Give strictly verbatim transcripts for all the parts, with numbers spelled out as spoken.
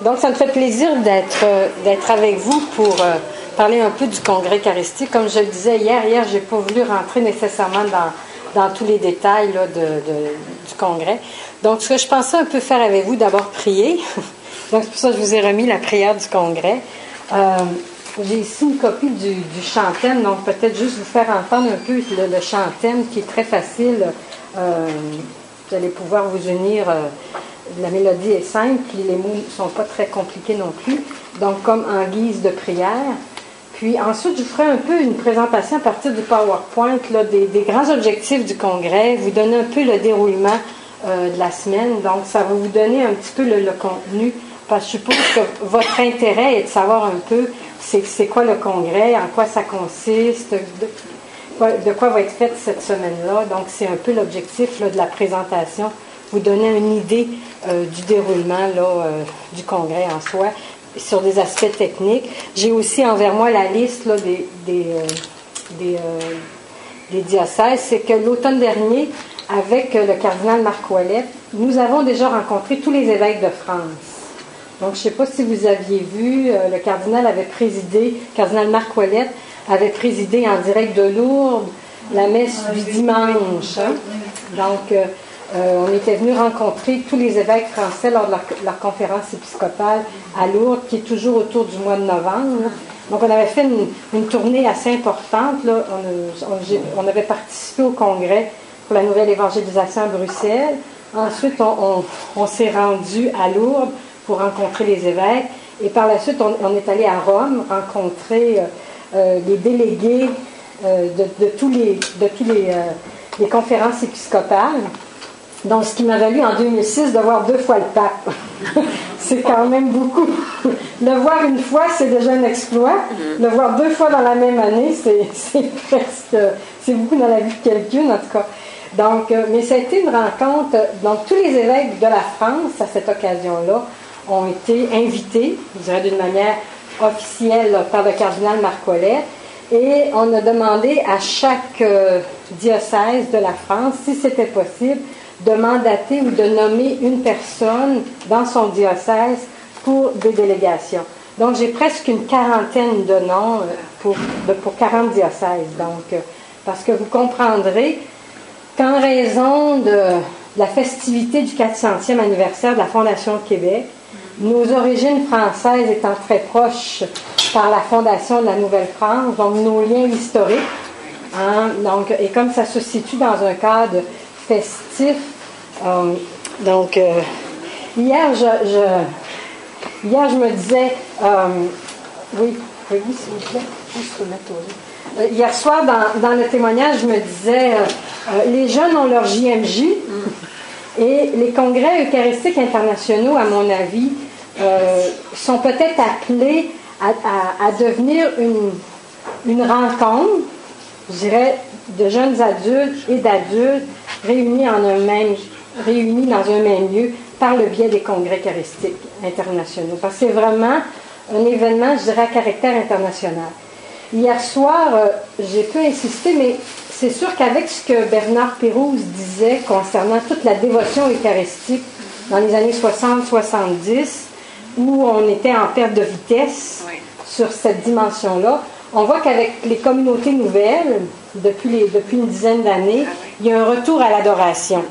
Donc, ça me fait plaisir d'être euh, d'être avec vous pour euh, parler un peu du Congrès eucharistique. Comme je le disais hier, hier, je n'ai pas voulu rentrer nécessairement dans, dans tous les détails là, de, de, du Congrès. Donc, ce que je pensais un peu faire avec vous, d'abord prier. Donc, c'est pour ça que je vous ai remis la prière du Congrès. Euh, j'ai ici une copie du, du chant-thème, donc peut-être juste vous faire entendre un peu le, le chant-thème qui est très facile. Euh, vous allez pouvoir vous unir... Euh, La mélodie est simple, puis les mots ne sont pas très compliqués non plus, donc comme en guise de prière. Puis ensuite, je vous ferai un peu une présentation à partir du PowerPoint là, des, des grands objectifs du Congrès, vous donner un peu le déroulement euh, de la semaine, donc ça va vous donner un petit peu le, le contenu, parce que je suppose que votre intérêt est de savoir un peu c'est, c'est quoi le Congrès, en quoi ça consiste, de quoi, de quoi va être faite cette semaine-là, donc c'est un peu l'objectif là, de la présentation, vous donner une idée euh, du déroulement là, euh, du Congrès en soi, sur des aspects techniques. J'ai aussi envers moi la liste là, des, des, euh, des, euh, des diocèses. C'est que l'automne dernier, avec euh, le cardinal Marc Ouellet, nous avons déjà rencontré tous les évêques de France. Donc, je ne sais pas si vous aviez vu, euh, le cardinal avait présidé, le cardinal Marc Ouellet avait présidé en direct de Lourdes la messe du dimanche. Hein? Donc, euh, Euh, on était venu rencontrer tous les évêques français lors de leur, leur conférence épiscopale à Lourdes, qui est toujours autour du mois de novembre. Donc, on avait fait une, une tournée assez importante. Là. On, on, on avait participé au congrès pour la nouvelle évangélisation à Bruxelles. Ensuite, on, on, on s'est rendu à Lourdes pour rencontrer les évêques. Et par la suite, on, on est allé à Rome rencontrer euh, les délégués euh, de, de tous les, de tous les, euh, les conférences épiscopales. Donc, ce qui m'a valu en deux mille six de voir deux fois le pape. C'est quand même beaucoup. Le voir une fois, c'est déjà un exploit. Le voir deux fois dans la même année, c'est, c'est presque... C'est beaucoup dans la vie de quelqu'un, en tout cas. Donc, euh, mais ça a été une rencontre. Donc, tous les évêques de la France, à cette occasion-là, ont été invités, je dirais d'une manière officielle, par le cardinal Marc Ouellet. Et on a demandé à chaque euh, diocèse de la France, si c'était possible, de mandater ou de nommer une personne dans son diocèse pour des délégations. Donc, j'ai presque une quarantaine de noms pour, de, pour quarante diocèses. Donc, parce que vous comprendrez qu'en raison de, de la festivité du quatre centième anniversaire de la Fondation de Québec, nos origines françaises étant très proches par la fondation de la Nouvelle-France, donc nos liens historiques, hein, donc, et comme ça se situe dans un cadre festif. Euh, donc, euh, hier, je, je, hier, je me disais, euh, oui, oui, s'il vous plaît, juste remettre au lit. Euh, hier soir, dans, dans le témoignage, je me disais, euh, euh, les jeunes ont leur J M J et les congrès eucharistiques internationaux, à mon avis, euh, sont peut-être appelés à, à, à devenir une, une rencontre, je dirais, de jeunes adultes et d'adultes réunis en un même, réunis dans un même lieu par le biais des congrès eucharistiques internationaux. Parce que c'est vraiment un événement, je dirais, à caractère international. Hier soir, euh, j'ai peu insisté, mais c'est sûr qu'avec ce que Bernard Pérouse disait concernant toute la dévotion eucharistique dans les années soixante soixante-dix, où on était en perte de vitesse oui. sur cette dimension-là, on voit qu'avec les communautés nouvelles, depuis, les, depuis une dizaine d'années, il y a un retour à l'adoration.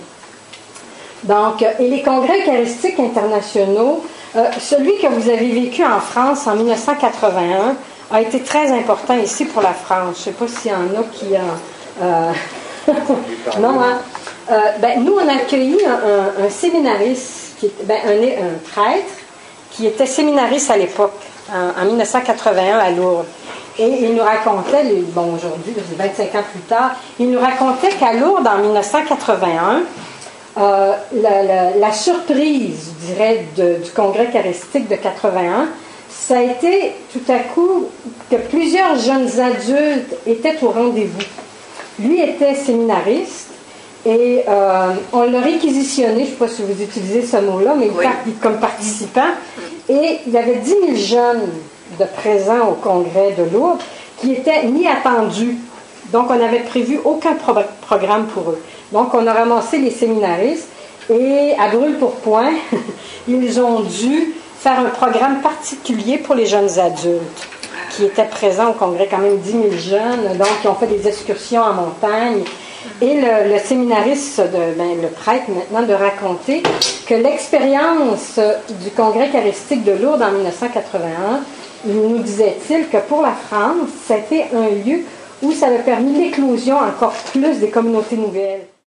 Donc, et les congrès eucharistiques internationaux, euh, celui que vous avez vécu en France en dix-neuf cent quatre-vingt-un a été très important ici pour la France. Je ne sais pas s'il y en a qui en... Euh, non, hein? Euh, ben, nous, on a accueilli un, un, un séminariste, qui, ben, un, un prêtre, qui était séminariste à l'époque, en, en dix-neuf cent quatre-vingt-un à Lourdes. Et il nous racontait, bon aujourd'hui, vingt-cinq ans plus tard, il nous racontait qu'à Lourdes, en dix-neuf cent quatre-vingt-un, euh, la, la, la surprise, je dirais, de, du congrès eucharistique de quatre-vingt-un, ça a été tout à coup que plusieurs jeunes adultes étaient au rendez-vous. Lui était séminariste et euh, on l'a réquisitionné, je ne sais pas si vous utilisez ce mot-là, mais oui. il, comme participant. Et il y avait dix mille jeunes de présents au congrès de Lourdes qui étaient ni attendus. Donc, on n'avait prévu aucun pro- programme pour eux. Donc, on a ramassé les séminaristes et à brûle-pourpoint, ils ont dû faire un programme particulier pour les jeunes adultes qui étaient présents au congrès, quand même dix mille jeunes, donc qui ont fait des excursions en montagne. Et le, le séminariste, de, ben, le prêtre maintenant, de raconter que l'expérience du congrès eucharistique de Lourdes en mille neuf cent quatre-vingt-un, nous disait-il que pour la France, c'était un lieu où ça avait permis l'éclosion encore plus des communautés nouvelles.